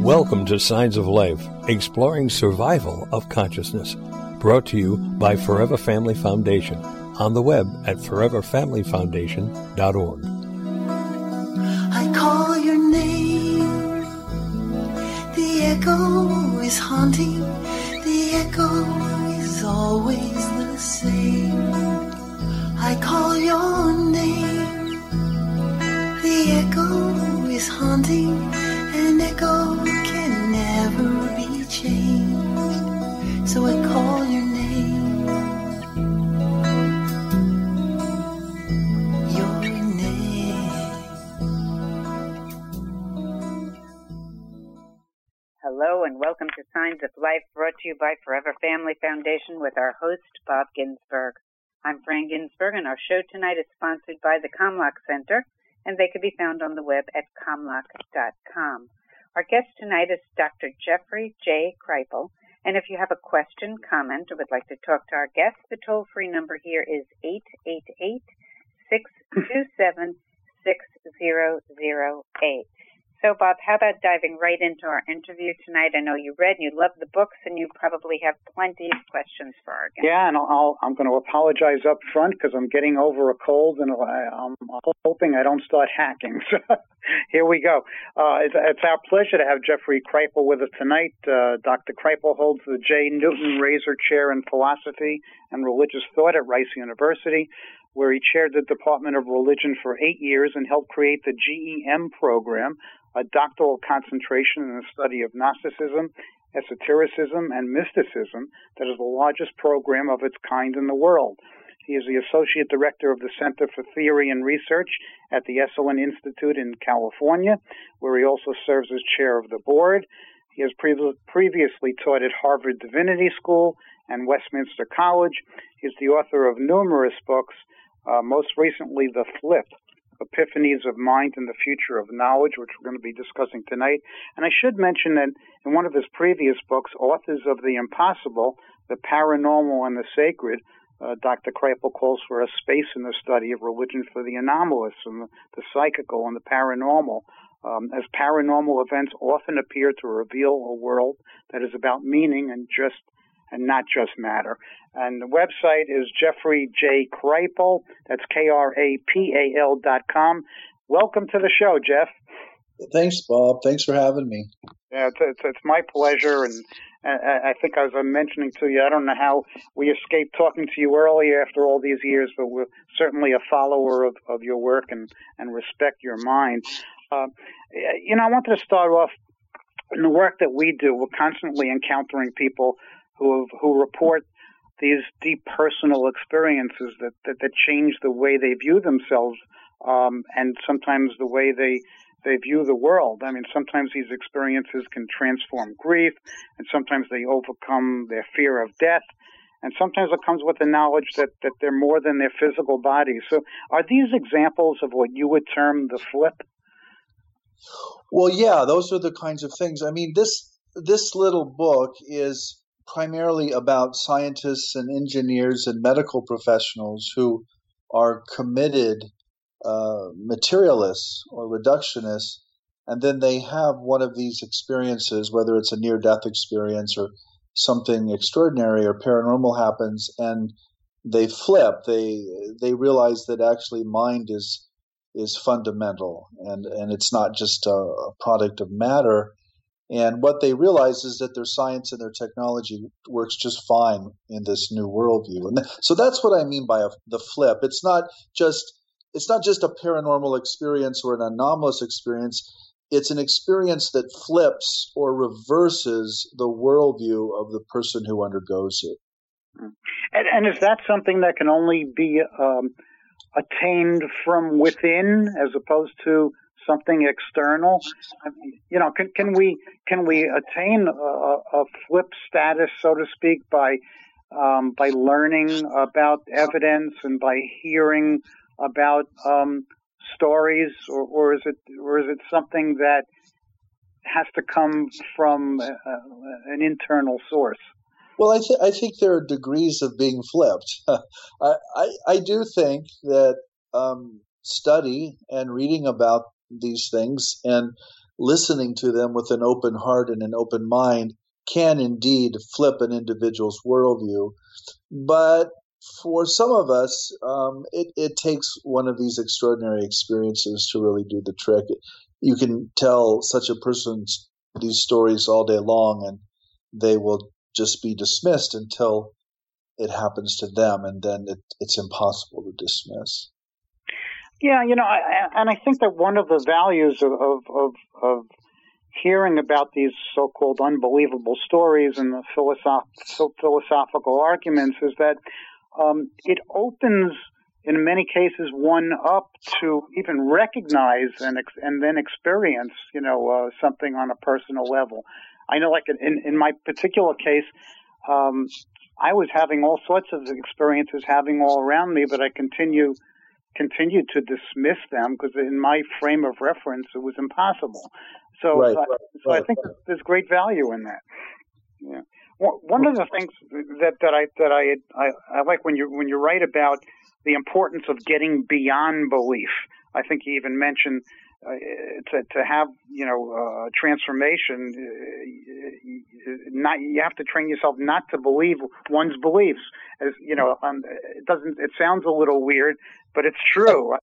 Welcome to Signs of Life, exploring survival of consciousness. Brought to you by Forever Family Foundation. On the web at foreverfamilyfoundation.org. I call your name. The echo is haunting. The echo is always the same. I call your name. The echo is haunting. An echo can never be changed. So I call your name. Your name. Hello and welcome to Signs of Life, brought to you by Forever Family Foundation with our host, Bob Ginsberg. I'm Fran Ginsberg, and our show tonight is sponsored by the Comlock Center, and they can be found on the web at comlock.com. Our guest tonight is Dr. Jeffrey J. Kripal, and if you have a question, comment, or would like to talk to our guest, the toll-free number here is 888-627-6008. So, Bob, how about diving right into our interview tonight? I know you read and you love the books, and you probably have plenty of questions for our guest. Yeah, and I'm going to apologize up front because I'm getting over a cold, and I'm hoping I don't start hacking. So here we go. It's our pleasure to have Jeffrey Kripal with us tonight. Dr. Kripal holds the J. Newton Razor Chair in Philosophy and Religious Thought at Rice University, where he chaired the Department of Religion for 8 years and helped create the GEM program, a doctoral concentration in the study of Gnosticism, esotericism, and mysticism that is the largest program of its kind in the world. He is the Associate Director of the Center for Theory and Research at the Esalen Institute in California, where he also serves as chair of the board. He has previously taught at Harvard Divinity School and Westminster College. He is the author of numerous books, most recently The Flip, Epiphanies of Mind and the Future of Knowledge, which we're going to be discussing tonight. And I should mention that in one of his previous books, Authors of the Impossible, the Paranormal and the Sacred, Dr. Kripal calls for a space in the study of religion for the anomalous and the psychical and the paranormal, as paranormal events often appear to reveal a world that is about meaning and not just matter. And the website is Jeffrey J. Kripal. That's KRAPAL.com. Welcome to the show, Jeff. Thanks, Bob. Thanks for having me. Yeah, it's my pleasure. And I think, as I'm mentioning to you, I don't know how we escaped talking to you earlier after all these years, but we're certainly a follower of your work and respect your mind. I wanted to start off in the work that we do. We're constantly encountering people who report these deep personal experiences that change the way they view themselves, and sometimes the way they view the world. I mean, sometimes these experiences can transform grief, and sometimes they overcome their fear of death, and sometimes it comes with the knowledge that they're more than their physical bodies. So are these examples of what you would term the flip? Well, yeah, those are the kinds of things. I mean, this little book is primarily about scientists and engineers and medical professionals who are committed materialists or reductionists, and then they have one of these experiences, whether it's a near-death experience or something extraordinary or paranormal happens, and they flip. They realize that actually mind is fundamental, and it's not just a product of matter. And what they realize is that their science and their technology works just fine in this new worldview. And so that's what I mean by the flip. It's not just a paranormal experience or an anomalous experience. It's an experience that flips or reverses the worldview of the person who undergoes it. And is that something that can only be attained from within as opposed to something external? Can we attain a flip status, so to speak, by learning about evidence and by hearing about stories, or is it something that has to come from an internal source? Well, I think there are degrees of being flipped. I do think that study and reading about these things and listening to them with an open heart and an open mind can indeed flip an individual's worldview. But for some of us, it takes one of these extraordinary experiences to really do the trick. You can tell such a person these stories all day long, and they will just be dismissed until it happens to them, and then it's impossible to dismiss. Yeah, I think that one of the values of hearing about these so-called unbelievable stories and the philosophical arguments is that it opens, in many cases, one up to even recognize and then experience, something on a personal level. I know, like in my particular case, I was having all sorts of experiences having all around me, but I continued to dismiss them because in my frame of reference, it was impossible. So, right. I think there's great value in that. Yeah. One of the things that I like when you write about the importance of getting beyond belief. I think you even mentioned to have transformation. You have to train yourself not to believe one's beliefs. As it sounds a little weird, but it's true.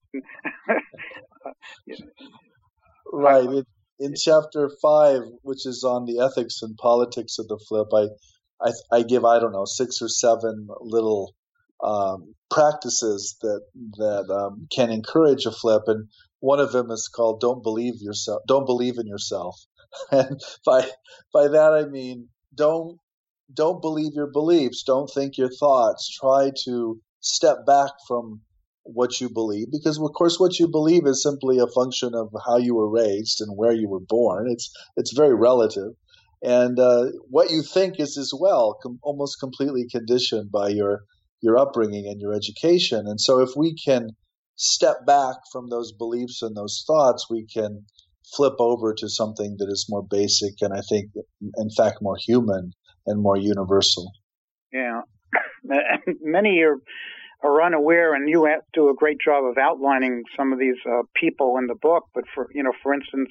Right. In chapter 5, which is on the ethics and politics of the flip, I give 6 or 7 little practices that can encourage a flip, and one of them is called "Don't believe in yourself," and by that I mean don't believe your beliefs, don't think your thoughts. Try to step back from what you believe, because of course what you believe is simply a function of how you were raised and where you were born. It's very relative, and what you think is as well almost completely conditioned by your upbringing and your education. And so if we can step back from those beliefs and those thoughts, we can flip over to something that is more basic and I think in fact more human and more universal. Yeah. Many are unaware, and you do a great job of outlining some of these people in the book. But for instance,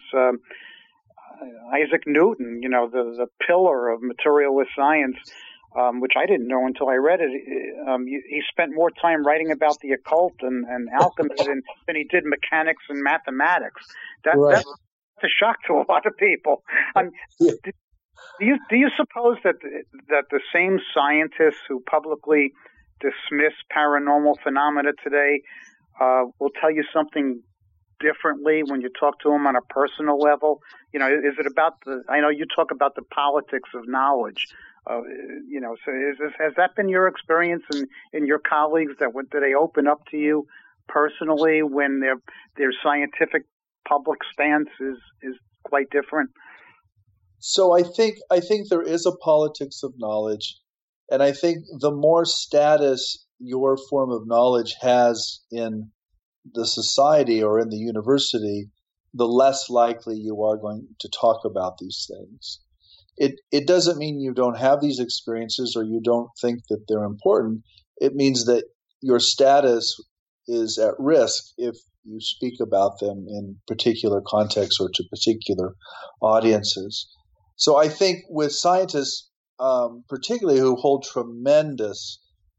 Isaac Newton, the pillar of materialist science, which I didn't know until I read it. He spent more time writing about the occult and alchemy than he did mechanics and mathematics. That's a shock to a lot of people. Yeah. Do you suppose that the same scientists who publicly dismiss paranormal phenomena today will tell you something differently when you talk to them on a personal level? Is it about I know you talk about the politics of knowledge. So has that been your experience in your colleagues that do they open up to you personally when their scientific public stance is quite different? So I think there is a politics of knowledge, and I think the more status your form of knowledge has in the society or in the university, the less likely you are going to talk about these things. It doesn't mean you don't have these experiences or you don't think that they're important. It means that your status is at risk if you speak about them in particular contexts or to particular audiences. So I think with scientists, particularly who hold tremendous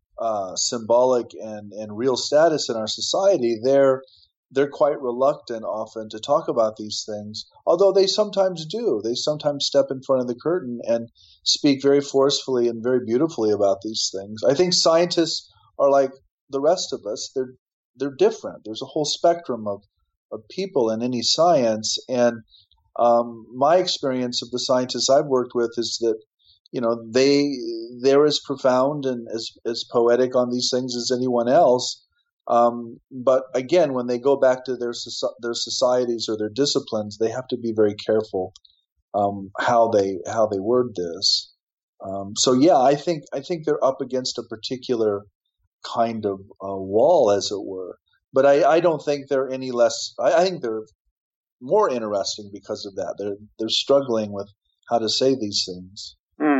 symbolic and real status in our society, they're quite reluctant often to talk about these things, although they sometimes do. They sometimes step in front of the curtain and speak very forcefully and very beautifully about these things. I think scientists are like the rest of us. They're different. There's a whole spectrum of people in any science, and my experience of the scientists I've worked with is that they're as profound and as poetic on these things as anyone else. But again, when they go back to their societies or their disciplines, they have to be very careful how they word this. So yeah, I think they're up against a particular kind of wall, as it were. But I don't think they're any less. I think they're more interesting because of that. They're struggling with how to say these things.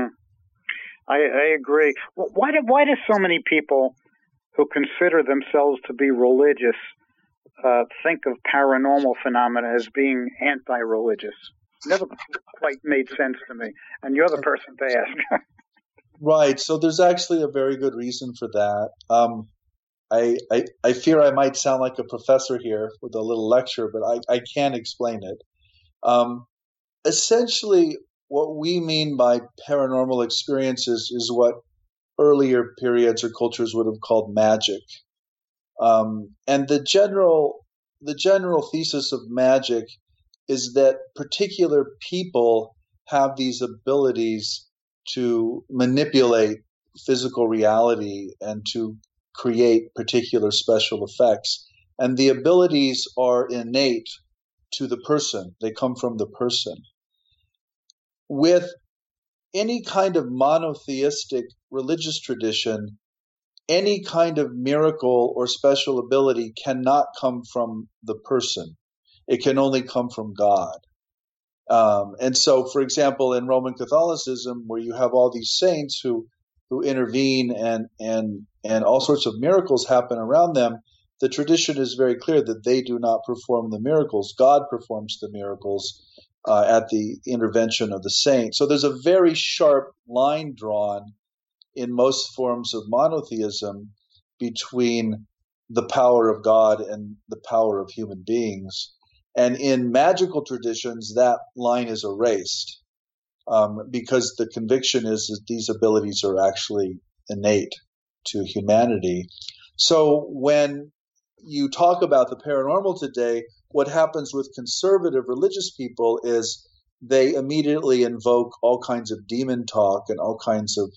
I agree. Why do so many people who consider themselves to be religious think of paranormal phenomena as being anti-religious. Never quite made sense to me. And you're the person to ask. Right. So there's actually a very good reason for that. I fear I might sound like a professor here with a little lecture, but I can explain it. Essentially, what we mean by paranormal experiences is what earlier periods or cultures would have called magic. And the general thesis of magic is that particular people have these abilities to manipulate physical reality and to create particular special effects. And the abilities are innate to the person. They come from the person. With any kind of monotheistic religious tradition, any kind of miracle or special ability cannot come from the person. It can only come from God. And so, for example, in Roman Catholicism, where you have all these saints who intervene and all sorts of miracles happen around them, the tradition is very clear that they do not perform the miracles. God performs the miracles at the intervention of the saint. So there's a very sharp line drawn in most forms of monotheism between the power of God and the power of human beings. And in magical traditions, that line is erased because the conviction is that these abilities are actually innate to humanity. So when you talk about the paranormal today, what happens with conservative religious people is they immediately invoke all kinds of demon talk and all kinds of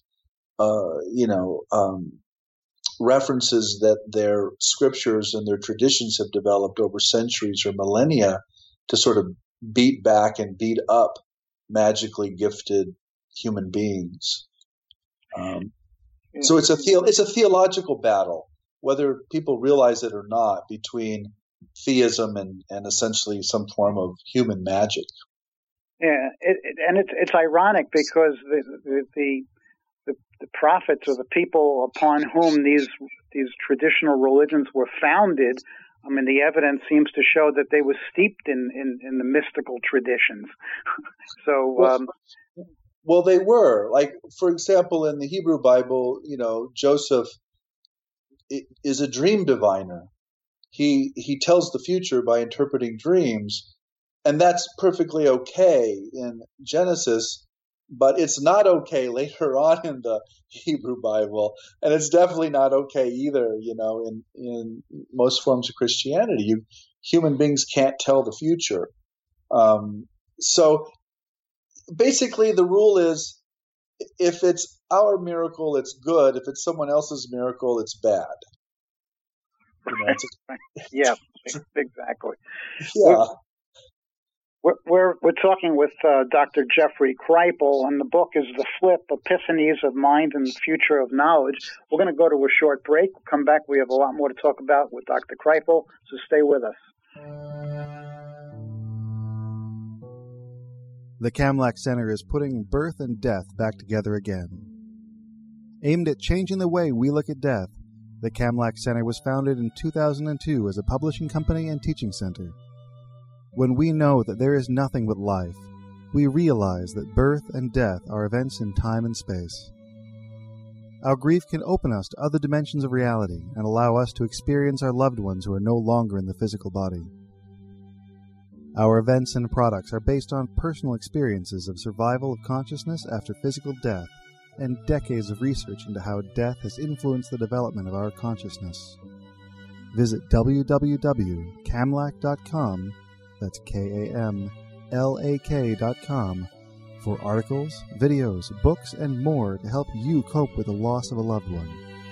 references that their scriptures and their traditions have developed over centuries or millennia to sort of beat back and beat up magically gifted human beings. So it's a theological battle, whether people realize it or not, between theism and essentially some form of human magic. Yeah, it's ironic because the prophets or the people upon whom these traditional religions were founded, I mean, the evidence seems to show that they were steeped in the mystical traditions. So, well, they were. Like, for example, in the Hebrew Bible, Joseph is a dream diviner. He tells the future by interpreting dreams, and that's perfectly okay in Genesis. But it's not okay later on in the Hebrew Bible, and it's definitely not okay either, in most forms of Christianity. Human beings can't tell the future. So basically the rule is, if it's our miracle, it's good. If it's someone else's miracle, it's bad. Yeah, exactly. Yeah. We're talking with Dr. Jeffrey Kripal, and the book is The Flip, Epiphanies of Mind and the Future of Knowledge. We're going to go to a short break. We'll come back. We have a lot more to talk about with Dr. Kripal, so stay with us. The Kamlach Center is putting birth and death back together again. Aimed at changing the way we look at death, the Kamlach Center was founded in 2002 as a publishing company and teaching center. When we know that there is nothing but life, we realize that birth and death are events in time and space. Our grief can open us to other dimensions of reality and allow us to experience our loved ones who are no longer in the physical body. Our events and products are based on personal experiences of survival of consciousness after physical death and decades of research into how death has influenced the development of our consciousness. Visit www.kamlach.com, that's KAMLAK.com, for articles, videos, books, and more to help you cope with the loss of a loved one.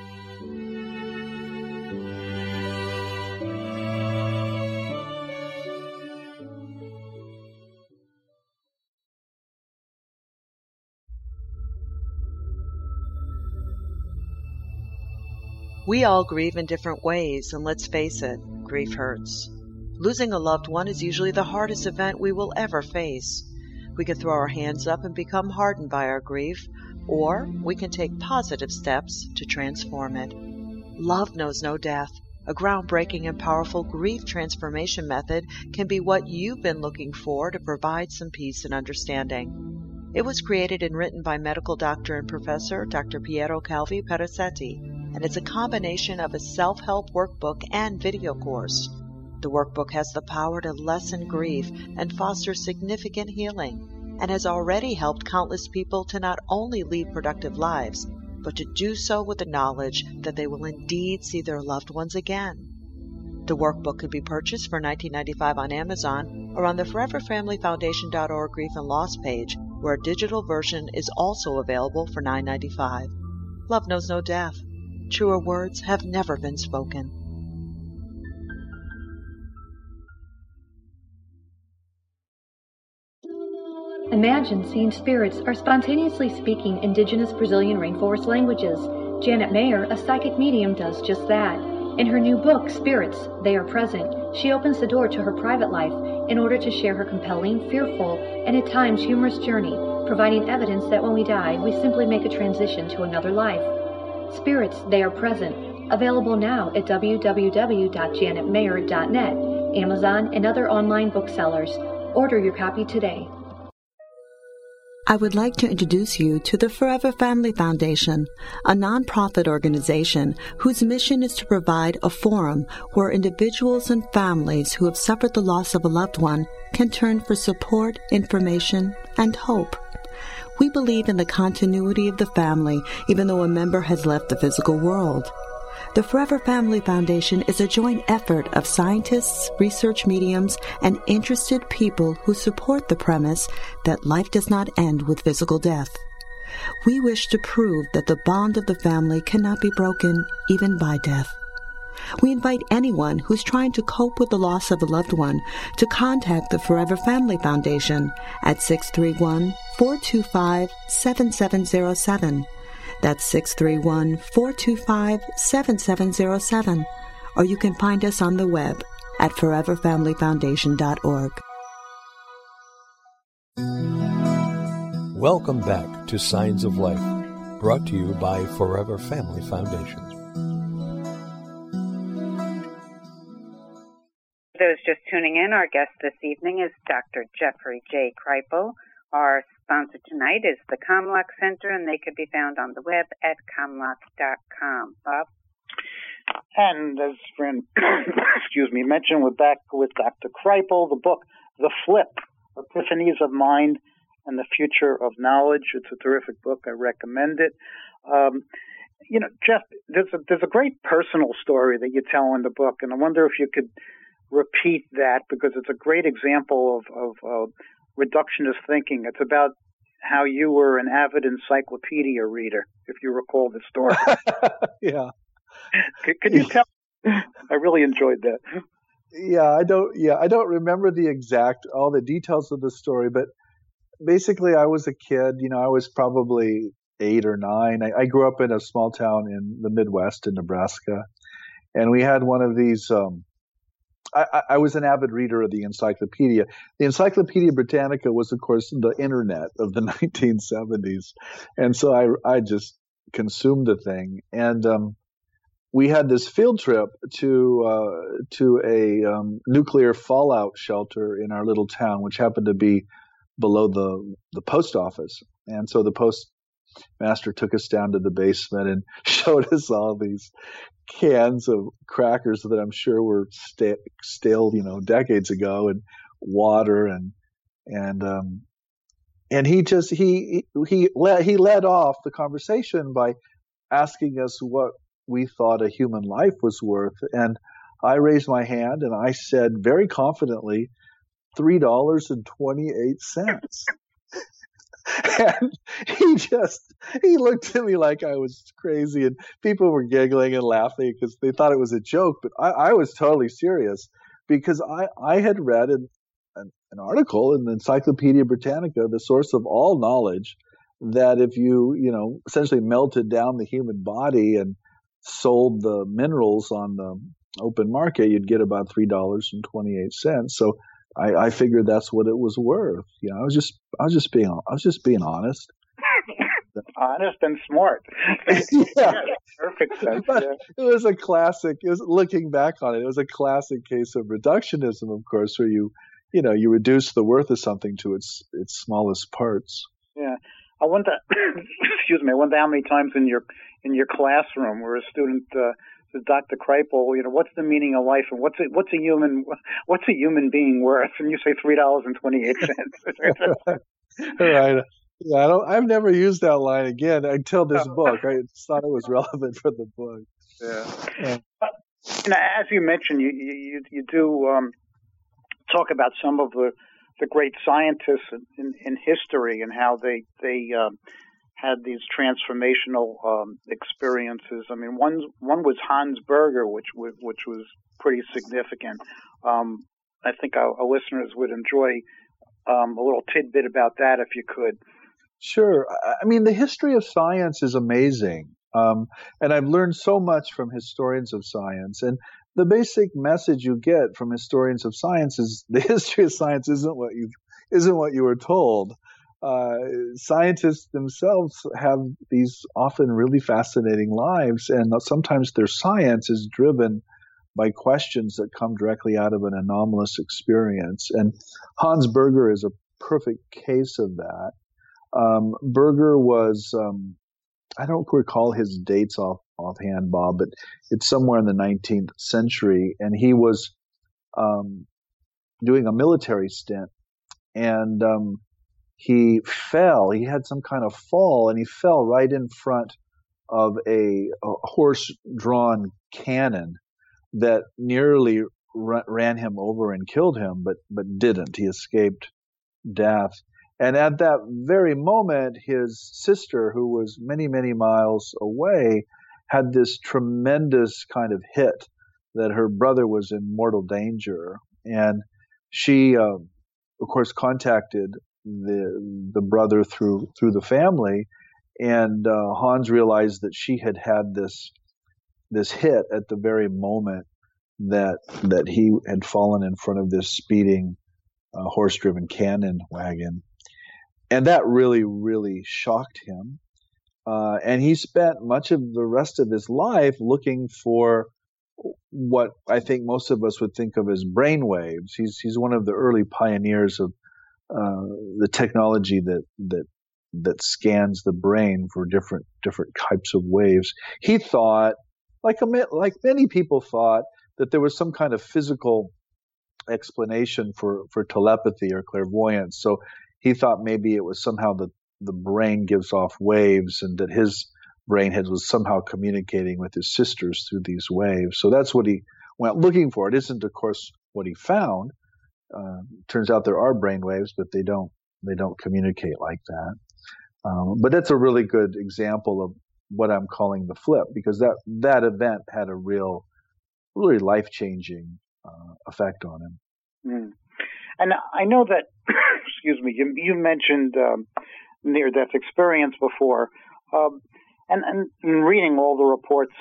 We all grieve in different ways, and let's face it, grief hurts. Losing a loved one is usually the hardest event we will ever face. We can throw our hands up and become hardened by our grief, or we can take positive steps to transform it. Love knows no death. A groundbreaking and powerful grief transformation method can be what you've been looking for to provide some peace and understanding. It was created and written by medical doctor and professor Dr. Piero Calvi Perazzetti, and it's a combination of a self-help workbook and video course. The workbook has the power to lessen grief and foster significant healing, and has already helped countless people to not only lead productive lives, but to do so with the knowledge that they will indeed see their loved ones again. The workbook can be purchased for $19.95 on Amazon or on the ForeverFamilyFoundation.org Grief and Loss page, where a digital version is also available for $9.95. Love knows no death. Truer words have never been spoken. Imagine seeing spirits or spontaneously speaking indigenous Brazilian rainforest languages. Janet Mayer, a psychic medium, does just that. In her new book, Spirits, They Are Present, she opens the door to her private life in order to share her compelling, fearful, and at times humorous journey, providing evidence that when we die, we simply make a transition to another life. Spirits, They Are Present, available now at www.janetmayer.net, Amazon, and other online booksellers. Order your copy today. I would like to introduce you to the Forever Family Foundation, a nonprofit organization whose mission is to provide a forum where individuals and families who have suffered the loss of a loved one can turn for support, information, and hope. We believe in the continuity of the family, even though a member has left the physical world. The Forever Family Foundation is a joint effort of scientists, research mediums, and interested people who support the premise that life does not end with physical death. We wish to prove that the bond of the family cannot be broken even by death. We invite anyone who's trying to cope with the loss of a loved one to contact the Forever Family Foundation at 631-425-7707. That's 631-425-7707. Or you can find us on the web at foreverfamilyfoundation.org. Welcome back to Signs of Life, brought to you by Forever Family Foundation. Those just tuning in, our guest this evening is Dr. Jeffrey J. Kripal. Our sponsor tonight is the Comlock Center, and they could be found on the web at comlock.com. Bob? And as Fran, mentioned, we're back with Dr. Kripal, the book, The Flip, Epiphanies of Mind and the Future of Knowledge. It's a terrific book. I recommend it. Jeff, there's a great personal story that you tell in the book, and I wonder if you could repeat that, because it's a great example of reductionist thinking. It's about how you were an avid encyclopedia reader, if you recall the story. Yeah. Could you tell? I really enjoyed that. I don't remember all the details of the story, but basically I was a kid, I was probably 8 or 9. I grew up in a small town in the Midwest in Nebraska, and we had one of these, I was an avid reader of the encyclopedia. The Encyclopedia Britannica was, of course, the internet of the 1970s. And so I just consumed the thing. And we had this field trip to a nuclear fallout shelter in our little town, which happened to be below the post office. And so the postmaster took us down to the basement and showed us all these cans of crackers that I'm sure were stale, decades ago, and water, and he led off the conversation by asking us what we thought a human life was worth, and I raised my hand and I said very confidently, $3.28. And he looked at me like I was crazy, and people were giggling and laughing because they thought it was a joke. But I was totally serious, because I had read an article in the Encyclopedia Britannica, the source of all knowledge, that if you essentially melted down the human body and sold the minerals on the open market, you'd get about $3.28. So I figured that's what it was worth. I was just being honest. honest and smart. Yeah. Perfect sense. But Yeah. it was a classic. It was, looking back on it, it was a classic case of reductionism, of course, where you reduce the worth of something to its smallest parts. Yeah. I wonder, excuse me, I wonder how many times in your classroom where a student says, Dr. Kripal, what's the meaning of life, and what's a human being worth? And you say $3.28. Right. Yeah, I've never used that line again until this book. I just thought it was relevant for the book. Yeah. As you mentioned, you do talk about some of the great scientists in history and how they had these transformational experiences. I mean, one was Hans Berger, which was pretty significant. I think our listeners would enjoy a little tidbit about that if you could. Sure. I mean, the history of science is amazing. And I've learned so much from historians of science. And the basic message you get from historians of science is the history of science isn't what you were told. Scientists themselves have these often really fascinating lives, and sometimes their science is driven by questions that come directly out of an anomalous experience. And Hans Berger is a perfect case of that. Berger was, I don't recall his dates offhand, Bob, but it's somewhere in the 19th century, and he was doing a military stint, and he fell. He had some kind of fall, and he fell right in front of a horse-drawn cannon that nearly ran him over and killed him, but didn't. He escaped death. And at that very moment, his sister, who was many, many miles away, had this tremendous kind of hit that her brother was in mortal danger. And she, of course, contacted the brother through the family. And Hans realized that she had this hit at the very moment that he had fallen in front of this speeding horse-driven cannon wagon. And that really, really shocked him. And he spent much of the rest of his life looking for what I think most of us would think of as brain waves. He's one of the early pioneers of the technology that scans the brain for different types of waves. He thought, like many people thought, that there was some kind of physical explanation for telepathy or clairvoyance. So he thought maybe it was somehow the brain gives off waves, and that his brain was somehow communicating with his sisters through these waves. So that's what he went looking for. It isn't, of course, what he found. Turns out there are brain waves, but they don't communicate like that. But that's a really good example of what I'm calling the flip, because that event had a really life-changing effect on him. Mm. And I know that, excuse me, you mentioned near-death experience before, and reading all the reports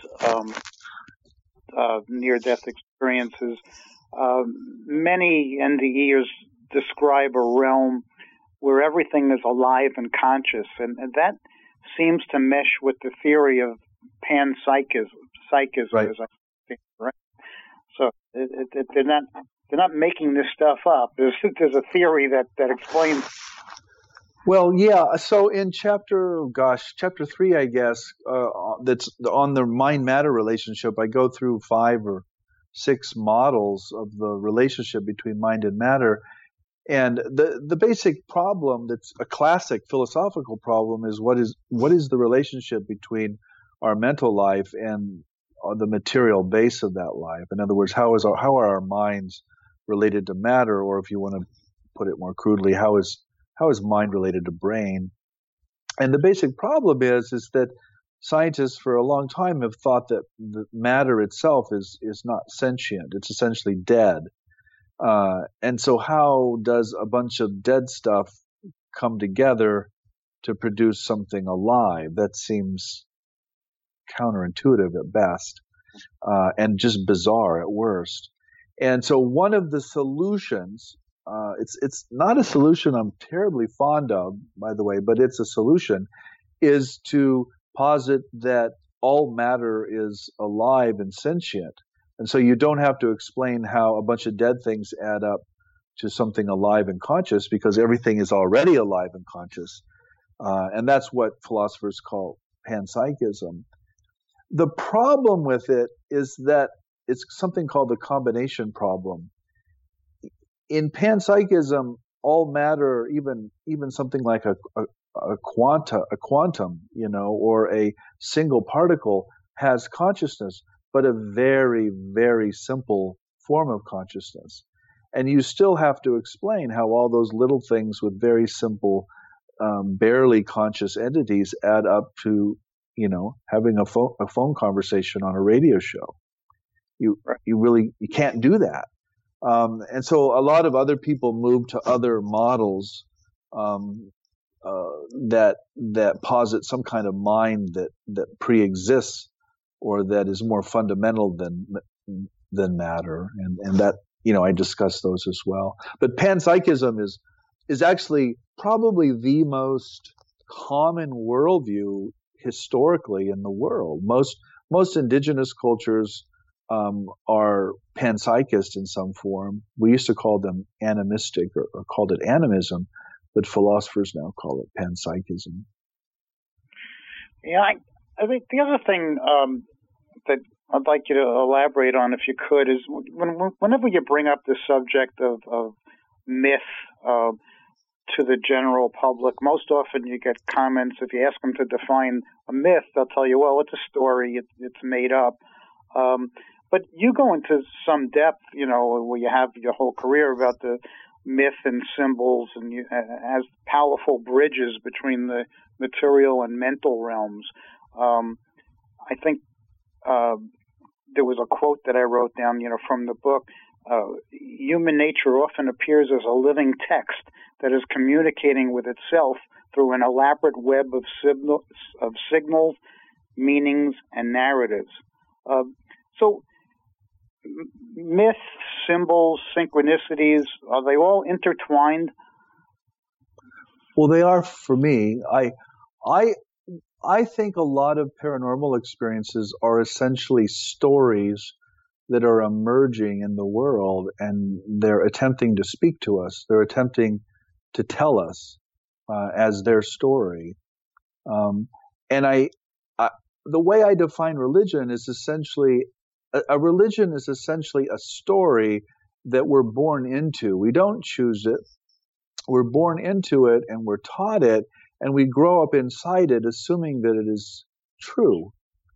near-death experiences, many NDEers describe a realm where everything is alive and conscious, and that seems to mesh with the theory of panpsychism, right. As I think, right? So they're not making this stuff up. There's a theory that explains. Well, yeah. So in chapter 3, I guess, that's on the mind-matter relationship, I go through 5 or 6 models of the relationship between mind and matter. And the basic problem, that's a classic philosophical problem, is what is the relationship between our mental life and the material base of that life? In other words, how are our minds related to matter, or if you want to put it more crudely, how is mind related to brain? And the basic problem is that scientists for a long time have thought that the matter itself is not sentient. It's essentially dead. And so how does a bunch of dead stuff come together to produce something alive? That seems counterintuitive at best, and just bizarre at worst. And so one of the solutions, it's not a solution I'm terribly fond of, by the way, but it's a solution, is to posit that all matter is alive and sentient. And so you don't have to explain how a bunch of dead things add up to something alive and conscious, because everything is already alive and conscious. And that's what philosophers call panpsychism. The problem with it is that it's something called the combination problem. In panpsychism, all matter, even something like a quantum, or a single particle, has consciousness, but a very, very simple form of consciousness. And you still have to explain how all those little things with very simple, barely conscious entities add up to, having a phone conversation on a radio show. You can't do that. And so a lot of other people move to other models that posit some kind of mind that pre-exists or that is more fundamental than matter, and that I discuss those as well. But panpsychism is actually probably the most common worldview historically in the world. Most indigenous cultures are panpsychist in some form. We used to call them animistic or called it animism, but philosophers now call it panpsychism. Yeah, I think the other thing that I'd like you to elaborate on, if you could, is whenever you bring up the subject of myth to the general public, most often you get comments. If you ask them to define a myth, they'll tell you, well, it's a story, it's made up. But you go into some depth, where you have your whole career about the myth and symbols, and as powerful bridges between the material and mental realms. I think there was a quote that I wrote down, from the book. Human nature often appears as a living text that is communicating with itself through an elaborate web of signals, meanings, and narratives. So myths, symbols, synchronicities, are they all intertwined? Well, they are for me. I think a lot of paranormal experiences are essentially stories that are emerging in the world, and they're attempting to speak to us. They're attempting to tell us as their story. And the way I define religion is essentially a religion is essentially a story that we're born into. We don't choose it. We're born into it, and we're taught it, and we grow up inside it, assuming that it is true.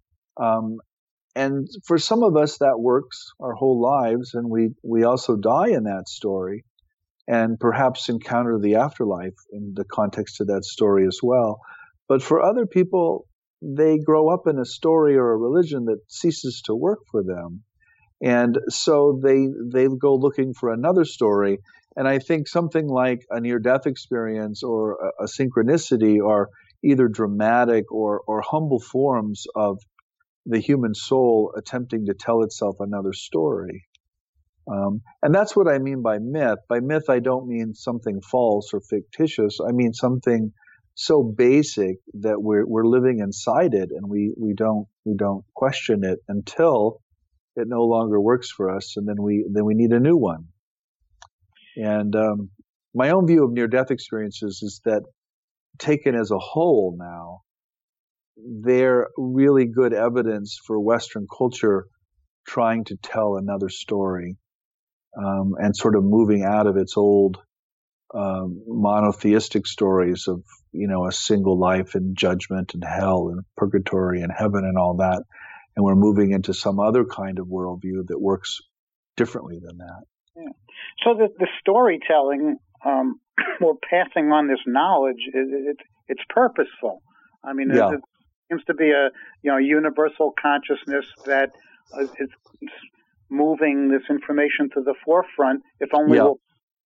And for some of us, that works our whole lives, and we also die in that story, and perhaps encounter the afterlife in the context of that story as well. But for other people, they grow up in a story or a religion that ceases to work for them. And so they go looking for another story. And I think something like a near-death experience or a synchronicity are either dramatic or humble forms of the human soul attempting to tell itself another story. And that's what I mean by myth. By myth, I don't mean something false or fictitious. I mean something so basic that we're living inside it, and we don't question it until it no longer works for us, and then we need a new one. And my own view of near-death experiences is that, taken as a whole now, they're really good evidence for Western culture trying to tell another story, and sort of moving out of its old monotheistic stories of, a single life and judgment and hell and purgatory and heaven and all that. And we're moving into some other kind of worldview that works differently than that. Yeah. So the storytelling, or passing on this knowledge, it's purposeful. I mean, yeah. It seems to be a universal consciousness that is moving this information to the forefront. If only we'll.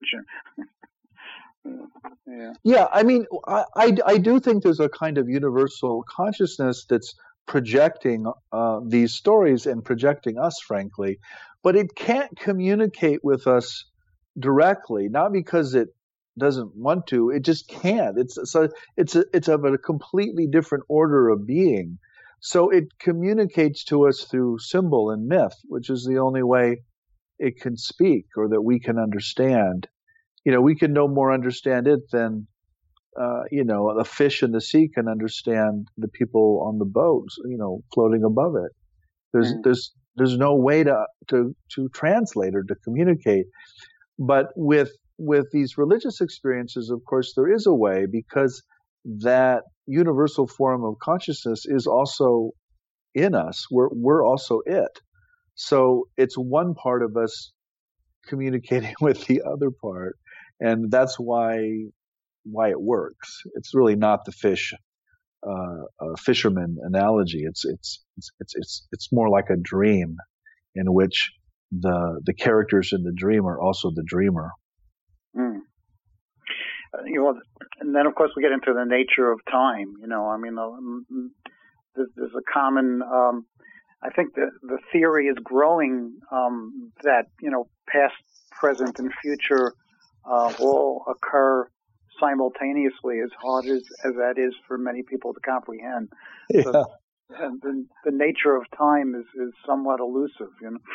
Yeah, I mean, I do think there's a kind of universal consciousness that's projecting these stories and projecting us, frankly, but it can't communicate with us directly, not because it doesn't want to. It just can't. It's of a completely different order of being. So it communicates to us through symbol and myth, which is the only way it can speak or that we can understand. We can no more understand it than a fish in the sea can understand the people on the boats, floating above it. There's no way to translate or to communicate. But with these religious experiences, of course, there is a way, because that universal form of consciousness is also in us. We're also it. So it's one part of us communicating with the other part, and that's why it works. It's really not the fisherman analogy. It's more like a dream in which the characters in the dream are also the dreamer. And then of course we get into the nature of time. There's a common. I think the theory is growing that past, present, and future all occur simultaneously, as hard as that is for many people to comprehend. Yeah. So, and the nature of time is somewhat elusive,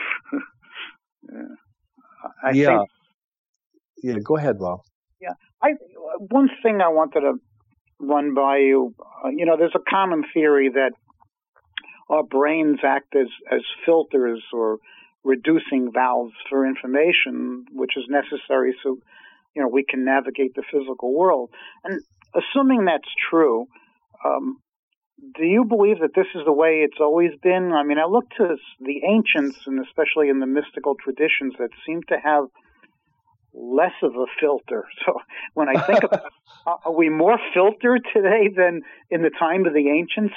Yeah. Yeah, go ahead, Bob. Yeah. One thing I wanted to run by you, there's a common theory that our brains act as filters or reducing valves for information, which is necessary so we can navigate the physical world. And assuming that's true, do you believe that this is the way it's always been? I mean, I look to the ancients, and especially in the mystical traditions, that seem to have less of a filter. So when I think about are we more filtered today than in the time of the ancients?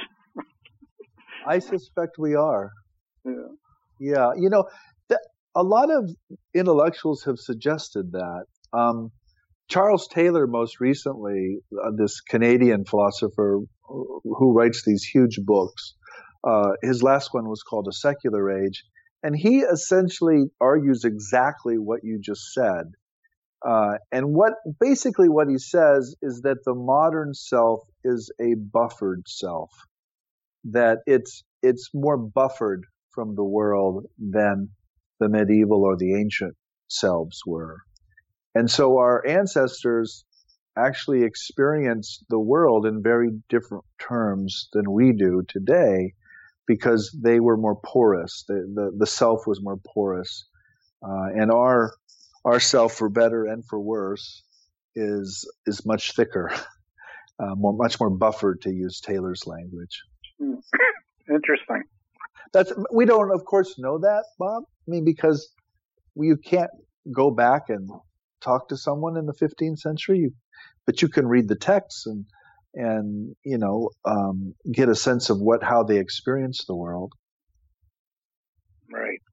I suspect we are. Yeah. Yeah. A lot of intellectuals have suggested that. Charles Taylor, most recently, this Canadian philosopher who writes these huge books, his last one was called A Secular Age, and he essentially argues exactly what you just said. And what he says is that the modern self is a buffered self, that it's more buffered from the world than the medieval or the ancient selves were. And so our ancestors actually experienced the world in very different terms than we do today, because they were more porous. The self was more porous. And our self, for better and for worse, is much thicker, much more buffered, to use Taylor's language. Interesting. We don't, of course, know that, Bob. I mean, because you can't go back and talk to someone in the 15th century, but you can read the texts and get a sense of how they experienced the world. Right.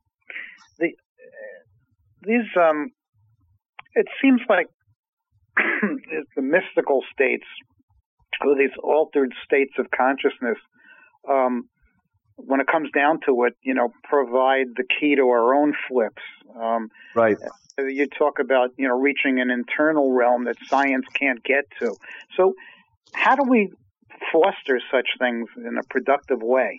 These it seems like the mystical states, or these altered states of consciousness, when it comes down to it, provide the key to our own flips. Right. You talk about, reaching an internal realm that science can't get to. So how do we foster such things in a productive way?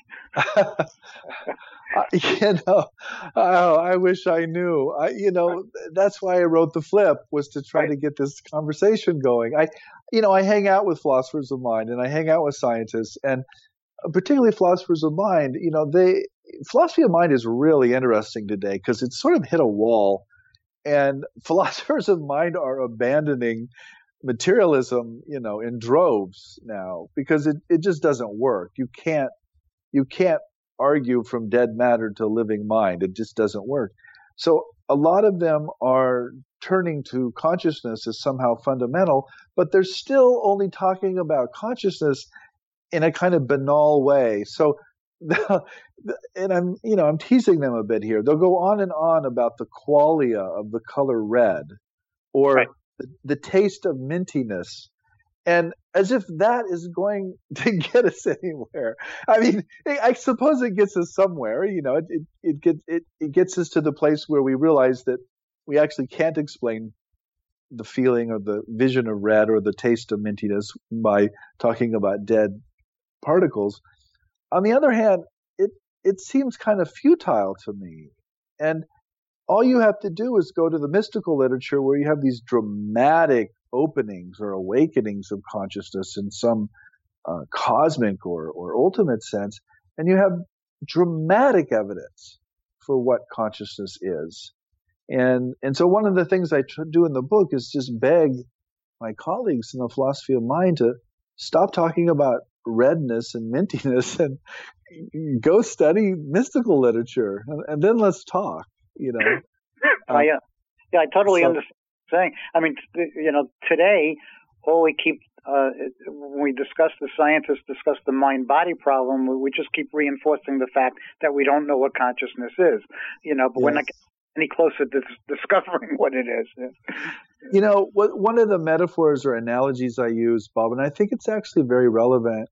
I wish I knew. That's why I wrote The Flip, was to try to get this conversation going. I hang out with philosophers of mind, and I hang out with scientists, and particularly philosophers of mind. Philosophy of mind is really interesting today because it's sort of hit a wall, and philosophers of mind are abandoning materialism, in droves now, because it just doesn't work. You can't argue from dead matter to living mind. It just doesn't work. So a lot of them are turning to consciousness as somehow fundamental, but they're still only talking about consciousness in a kind of banal way. So, and I'm teasing them a bit here. They'll go on and on about the qualia of the color red, or the taste of mintiness, and as if that is going to get us anywhere. I mean, I suppose it gets us somewhere. It gets us to the place where we realize that we actually can't explain the feeling or the vision of red or the taste of mintiness by talking about dead particles. On the other hand, it seems kind of futile to me. And all you have to do is go to the mystical literature where you have these dramatic openings or awakenings of consciousness in some cosmic or ultimate sense, and you have dramatic evidence for what consciousness is. And so one of the things I do in the book is just beg my colleagues in the philosophy of mind to stop talking about redness and mintiness and go study mystical literature, and then let's talk, you know. I totally understand what you're saying. I mean, today, all we keep, when we discuss, the scientists discuss the mind-body problem, we just keep reinforcing the fact that we don't know what consciousness is, but we're not any closer to discovering what it is. You know, one of the metaphors or analogies I use, Bob, and I think it's actually very relevant,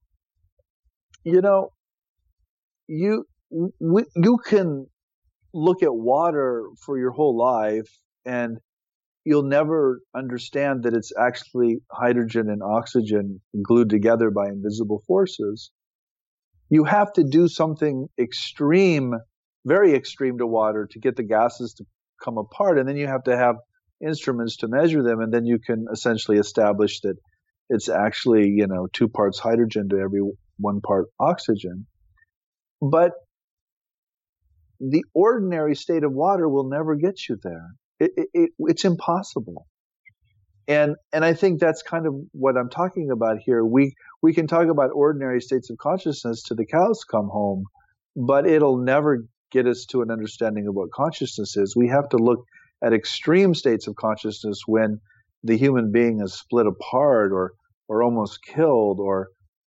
you can look at water for your whole life and you'll never understand that it's actually hydrogen and oxygen glued together by invisible forces. You have to do something extreme, very extreme to water to get the gases to come apart, and then you have to have instruments to measure them, and then you can essentially establish that it's actually, 2 parts hydrogen to every 1 part oxygen. But the ordinary state of water will never get you there. It's impossible. And I think that's kind of what I'm talking about here. We can talk about ordinary states of consciousness till the cows come home, but it'll never get us to an understanding of what consciousness is. We have to look at extreme states of consciousness when the human being is split apart or almost killed or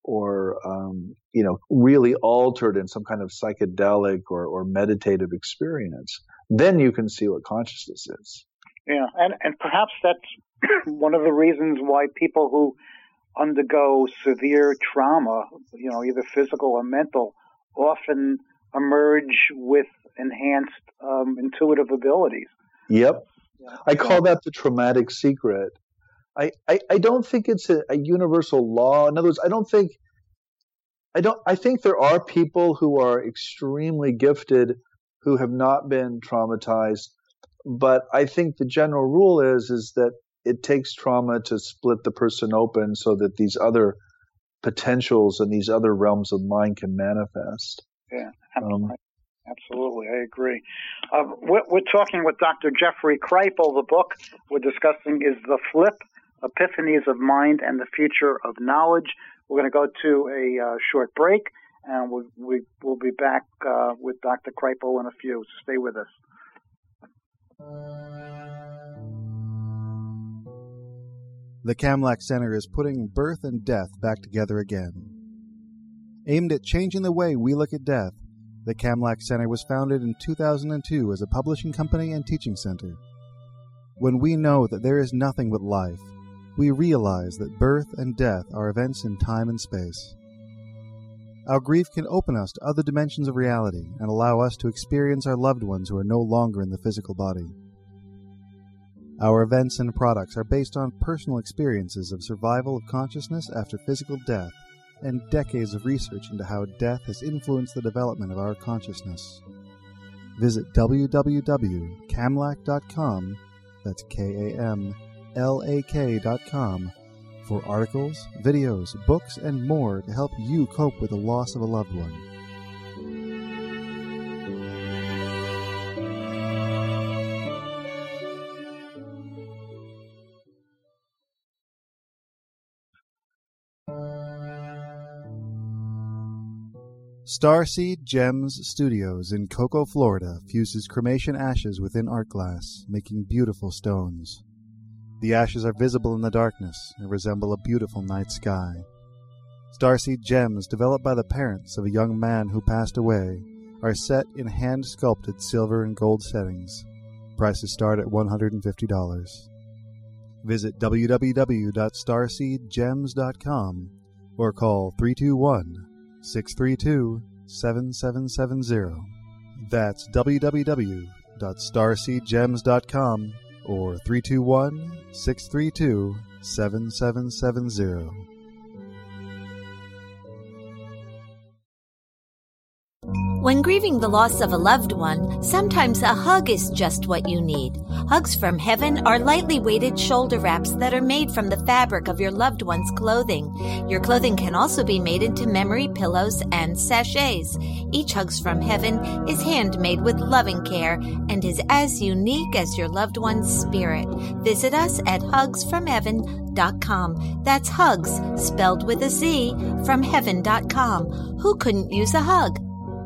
really altered in some kind of psychedelic or meditative experience. Then you can see what consciousness is. Yeah, and perhaps that's one of the reasons why people who undergo severe trauma, either physical or mental, often emerge with enhanced intuitive abilities. Yep. Yeah. I call that the traumatic secret. I don't think it's a universal law. In other words, I think there are people who are extremely gifted who have not been traumatized, but I think the general rule is that it takes trauma to split the person open so that these other potentials and these other realms of mind can manifest. Yeah, absolutely. I agree. We're talking with Dr. Jeffrey Kripal. The book we're discussing is The Flip, Epiphanies of Mind and the Future of Knowledge. We're going to go to a short break, and we'll be back with Dr. Kripal in a few. So stay with us. The Kamlach Center is putting birth and death back together again. Aimed at changing the way we look at death, the Kamlach Center was founded in 2002 as a publishing company and teaching center. When we know that there is nothing but life, we realize that birth and death are events in time and space. Our grief can open us to other dimensions of reality and allow us to experience our loved ones who are no longer in the physical body. Our events and products are based on personal experiences of survival of consciousness after physical death and decades of research into how death has influenced the development of our consciousness. Visit www.kamlach.com, that's KAMLAK.com, for articles, videos, books, and more to help you cope with the loss of a loved one. Starseed Gems Studios in Cocoa, Florida fuses cremation ashes within art glass, making beautiful stones. The ashes are visible in the darkness and resemble a beautiful night sky. Starseed Gems, developed by the parents of a young man who passed away, are set in hand-sculpted silver and gold settings. Prices start at $150. Visit www.starseedgems.com or call 321-632-7770. That's www.starseedgems.com or 321-632-7770. When grieving the loss of a loved one, sometimes a hug is just what you need. Hugs from Heaven are lightly weighted shoulder wraps that are made from the fabric of your loved one's clothing. Your clothing can also be made into memory pillows and sachets. Each Hugs from Heaven is handmade with loving care and is as unique as your loved one's spirit. Visit us at hugsfromheaven.com. That's hugs, spelled with a Z, from heaven.com. Who couldn't use a hug?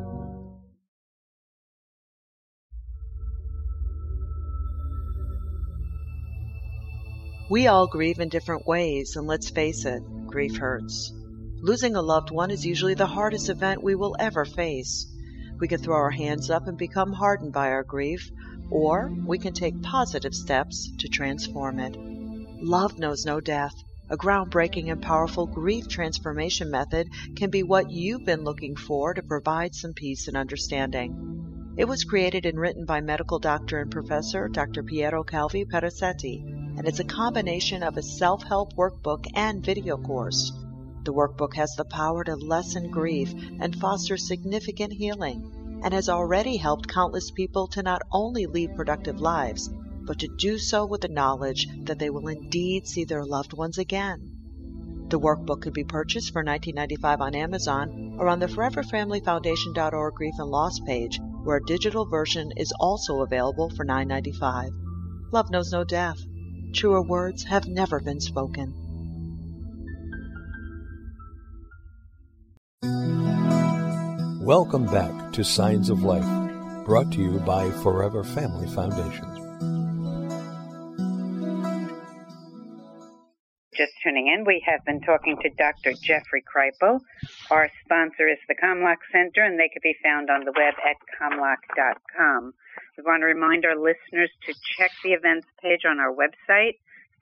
We all grieve in different ways, and let's face it, grief hurts. Losing a loved one is usually the hardest event we will ever face. We can throw our hands up and become hardened by our grief, or we can take positive steps to transform it. Love knows no death. A groundbreaking and powerful grief transformation method can be what you've been looking for to provide some peace and understanding. It was created and written by medical doctor and professor Dr. Piero Calvi Perazzetti, and it's a combination of a self-help workbook and video course. The workbook has the power to lessen grief and foster significant healing, and has already helped countless people to not only lead productive lives, but to do so with the knowledge that they will indeed see their loved ones again. The workbook can be purchased for $19.95 on Amazon or on the ForeverFamilyFoundation.org Grief and Loss page, where a digital version is also available for $9.95. Love knows no death. Truer words have never been spoken. Welcome back to Signs of Life, brought to you by Forever Family Foundation. Just tuning in, we have been talking to Dr. Jeffrey Kripal. Our sponsor is the Comlock Center, and they can be found on the web at comlock.com. We want to remind our listeners to check the events page on our website,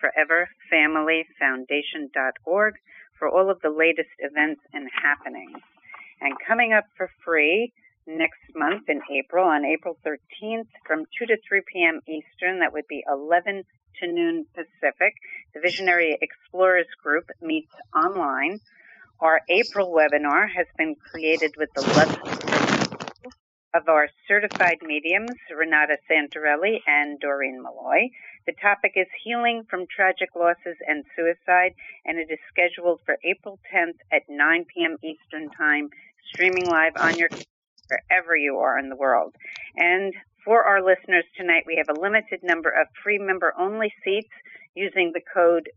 foreverfamilyfoundation.org, for all of the latest events and happenings. And coming up for free next month in April, on April 13th, from 2 to 3 p.m. Eastern, that would be 11 to noon Pacific, the Visionary Explorers Group meets online. Our April webinar has been created with the love of our certified mediums, Renata Santarelli and Doreen Malloy. The topic is Healing from Tragic Losses and Suicide, and it is scheduled for April 10th at 9 p.m. Eastern Time, streaming live on your wherever you are in the world. And for our listeners tonight, we have a limited number of free member-only seats using the code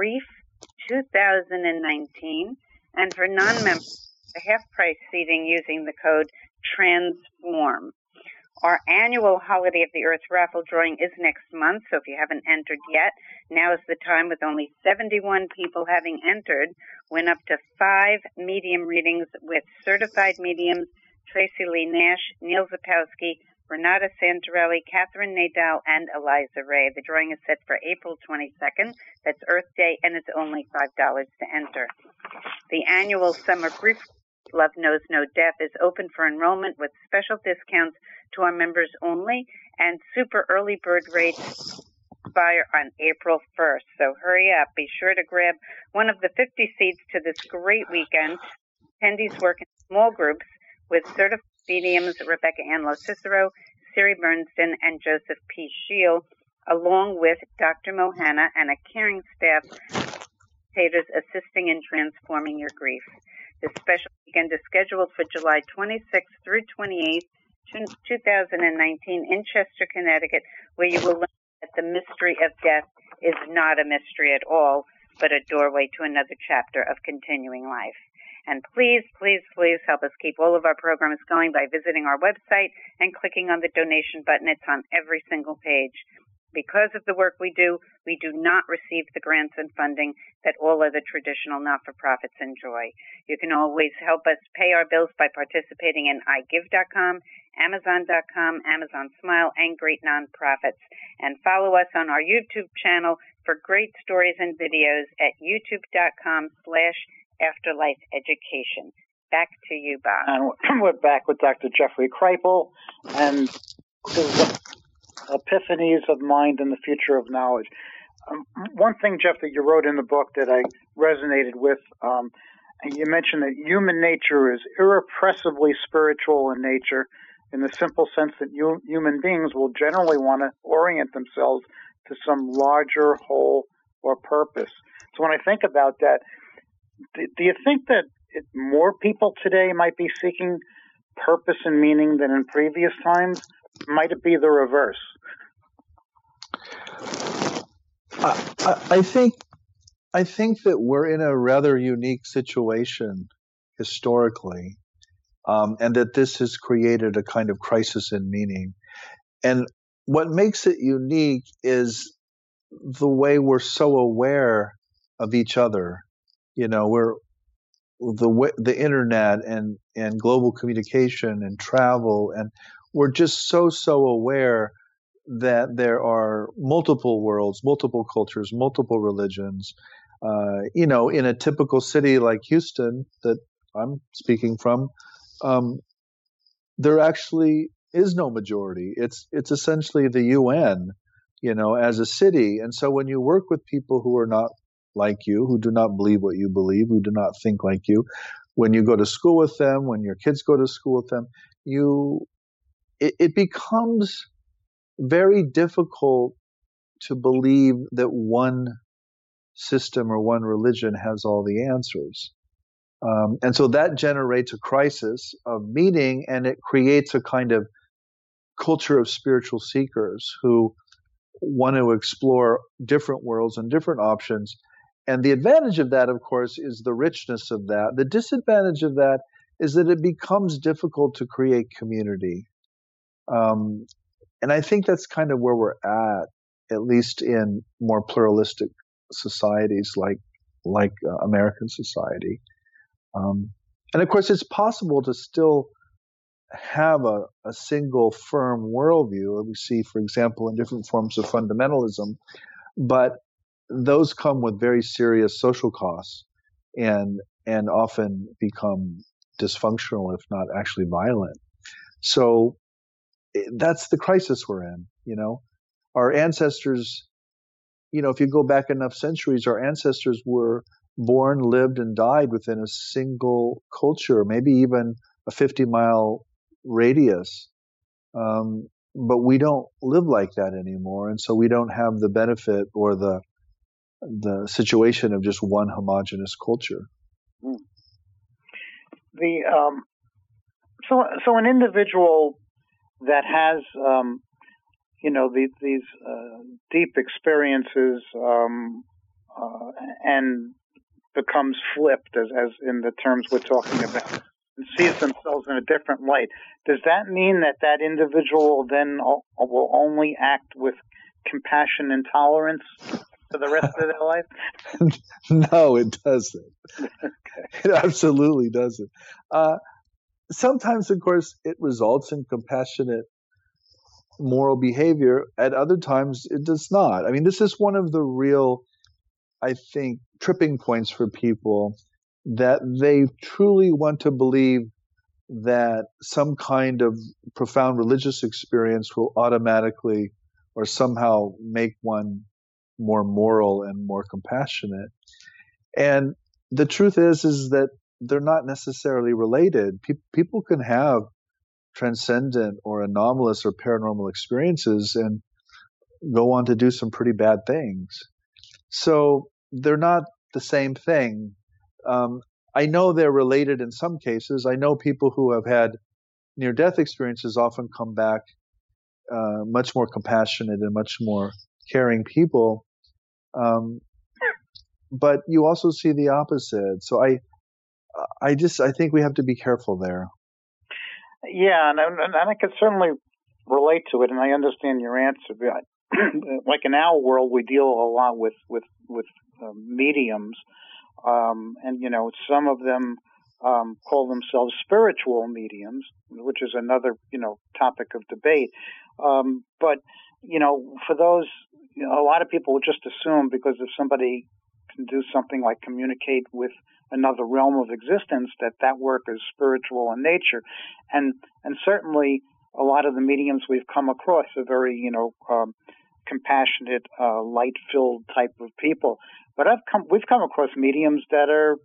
GRIEF2019, and for non-members, the half-price seating using the code TRANSFORM. Our annual Holiday of the Earth raffle drawing is next month, so if you haven't entered yet, now is the time. With only 71 people having entered, win up to 5 medium readings with certified mediums Tracy Lee Nash, Neil Zapowski, Renata Santarelli, Catherine Nadal, and Eliza Ray. The drawing is set for April 22nd. That's Earth Day, and it's only $5 to enter. The annual Summer Grief Love Knows No Death is open for enrollment with special discounts to our members only, and super early bird rates expire on April 1st. So hurry up. Be sure to grab one of the 50 seats to this great weekend. Attendees work in small groups with certified mediums Rebecca Ann Lo-Cicero, Siri Bernstein, and Joseph P. Scheel, along with Dr. Mohana and a caring staff assisting in transforming your grief. This special weekend is scheduled for July 26th through 28th, 2019 in Chester, Connecticut, where you will learn that the mystery of death is not a mystery at all, but a doorway to another chapter of continuing life. And please, please, please help us keep all of our programs going by visiting our website and clicking on the donation button. It's on every single page. Because of the work we do not receive the grants and funding that all other traditional not-for-profits enjoy. You can always help us pay our bills by participating in iGive.com, Amazon.com, Amazon Smile, and great nonprofits. And follow us on our YouTube channel for great stories and videos at youtube.com/Afterlife Education. Back to you, Bob. And we're back with Dr. Jeffrey Kripal. And Epiphanies of Mind and the Future of Knowledge. One thing, Jeff, that you wrote in the book that I resonated with, you mentioned that human nature is irrepressibly spiritual in nature, in the simple sense that human beings will generally want to orient themselves to some larger whole or purpose. So when I think about that, do you think that more people today might be seeking purpose and meaning than in previous times? Might it be the reverse? I think that we're in a rather unique situation historically, and that this has created a kind of crisis in meaning. And what makes it unique is the way we're so aware of each other. You know, we're the internet and global communication and travel, and we're just so aware that there are multiple worlds, multiple cultures, multiple religions. You know, in a typical city like Houston that I'm speaking from, there actually is no majority. It's essentially the UN, you know, as a city. And so when you work with people who are not like you, who do not believe what you believe, who do not think like you, when you go to school with them, when your kids go to school with them, it becomes very difficult to believe that one system or one religion has all the answers. And so that generates a crisis of meaning, and it creates a kind of culture of spiritual seekers who want to explore different worlds and different options. And the advantage of that, of course, is the richness of that. The disadvantage of that is that it becomes difficult to create community. And I think that's kind of where we're at least in more pluralistic societies like American society. And of course, it's possible to still have a single firm worldview. We see, for example, in different forms of fundamentalism, but those come with very serious social costs and often become dysfunctional, if not actually violent. So that's the crisis we're in. You know, our ancestors, you know, if you go back enough centuries, our ancestors were born, lived, and died within a single culture, maybe even a 50-mile radius. But we don't live like that anymore, and so we don't have the benefit or the situation of just one homogeneous culture. So an individual that has you know these deep experiences and becomes flipped, as in the terms we're talking about, and sees themselves in a different light. Does that mean that individual then will only act with compassion and tolerance for the rest of their life? No, it doesn't. Okay. It absolutely doesn't. Sometimes, of course, it results in compassionate moral behavior. At other times, it does not. I mean, this is one of the real, I think, tripping points for people, that they truly want to believe that some kind of profound religious experience will automatically or somehow make one more moral and more compassionate. And the truth is that they're not necessarily related. People can have transcendent or anomalous or paranormal experiences and go on to do some pretty bad things. So they're not the same thing. I know they're related in some cases. I know people who have had near-death experiences often come back much more compassionate and much more caring people. But you also see the opposite. So I think we have to be careful there. Yeah, and I can certainly relate to it, and I understand your answer. Like in our world, we deal a lot with mediums, and you know, some of them call themselves spiritual mediums, which is another topic of debate. But for those, a lot of people would just assume because if somebody can do something like communicate with another realm of existence, that work is spiritual in nature, and certainly a lot of the mediums we've come across are very, compassionate, light-filled type of people. But we've come across mediums that are,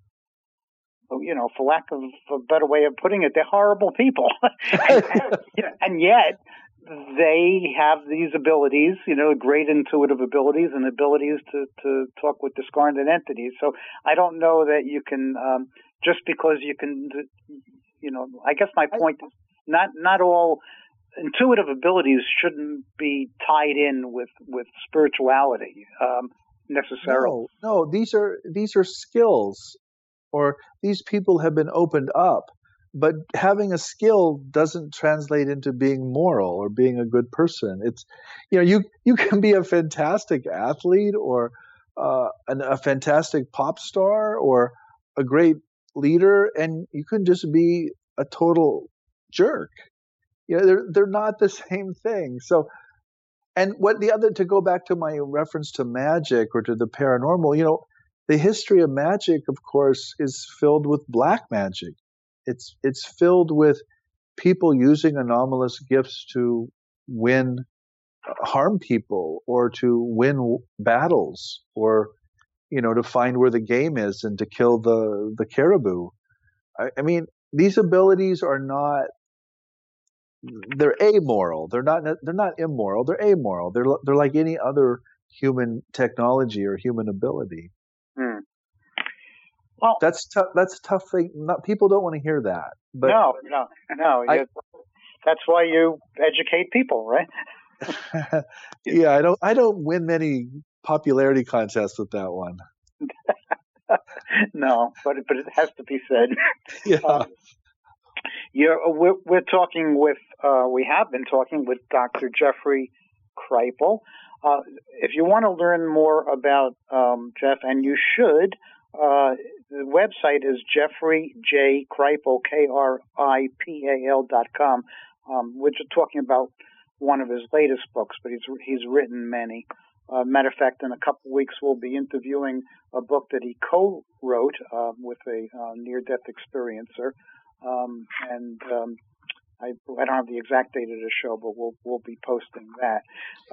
for lack of a better way of putting it, they're horrible people. and yet they have these abilities, great intuitive abilities and abilities to talk with discarnate entities. So I don't know that you can, just because you can, I guess my point is not all intuitive abilities shouldn't be tied in with spirituality necessarily. No, these are skills, or these people have been opened up. But having a skill doesn't translate into being moral or being a good person. It's, you can be a fantastic athlete or a fantastic pop star or a great leader, and you can just be a total jerk. They're not the same thing. So, and to go back to my reference to magic or to the paranormal, the history of magic, of course, is filled with black magic. It's filled with people using anomalous gifts to harm people, or to win battles, or to find where the game is and to kill the caribou. I mean, these abilities are not. They're amoral. They're not immoral. They're amoral. They're like any other human technology or human ability. Well, that's tough. That's a tough thing. People don't want to hear that. But no. That's why you educate people, right? Yeah, I don't win many popularity contests with that one. No, but it has to be said. Yeah. We're talking with. We have been talking with Dr. Jeffrey Kripal. If you want to learn more about Jeff, and you should. The website is Jeffrey J. Kripal, KRIPAL.com. We're just talking about one of his latest books, but he's written many. Matter of fact, in a couple of weeks, we'll be interviewing a book that he co-wrote with a near-death experiencer. I don't have the exact date of the show, but we'll be posting that.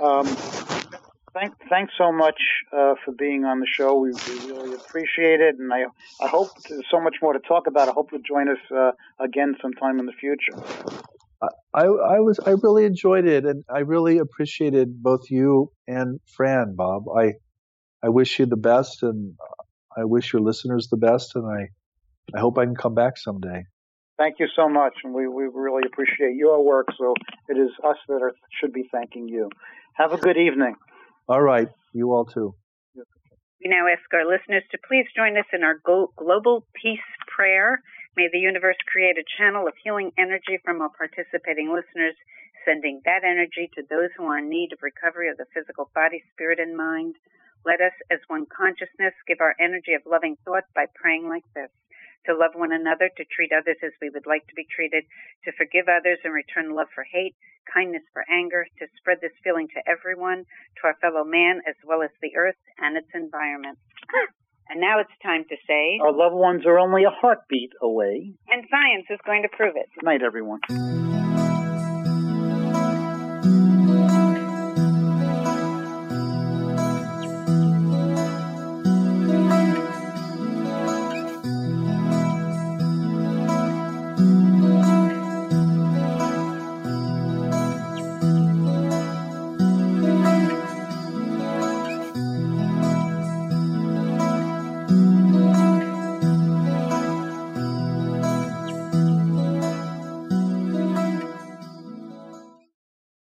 Thanks so much for being on the show. We really appreciate it, and I hope there's so much more to talk about. I hope you'll join us again sometime in the future. I really enjoyed it, and I really appreciated both you and Fran, Bob. I wish you the best, and I wish your listeners the best, and I hope I can come back someday. Thank you so much, and we really appreciate your work, so it is us that should be thanking you. Have a good evening. All right. You all too. We now ask our listeners to please join us in our global peace prayer. May the universe create a channel of healing energy from our participating listeners, sending that energy to those who are in need of recovery of the physical body, spirit, and mind. Let us, as one consciousness, give our energy of loving thought by praying like this: to love one another, to treat others as we would like to be treated, to forgive others and return love for hate, kindness for anger, to spread this feeling to everyone, to our fellow man, as well as the earth and its environment. And now it's time to say, our loved ones are only a heartbeat away. And science is going to prove it. Good night, everyone.